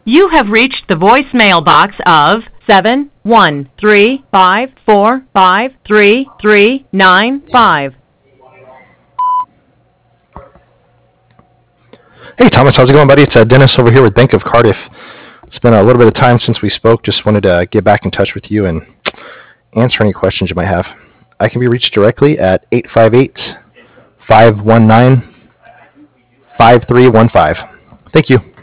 You have reached the voicemail box of 713553395. Hey Thomas, how's it going, buddy? It's Dennis over here with Bank of Cardiff. It's been a little bit of time since we spoke. Just wanted to get back in touch with you and answer any questions you might have. I can be reached directly at 858-519-5315. Thank you.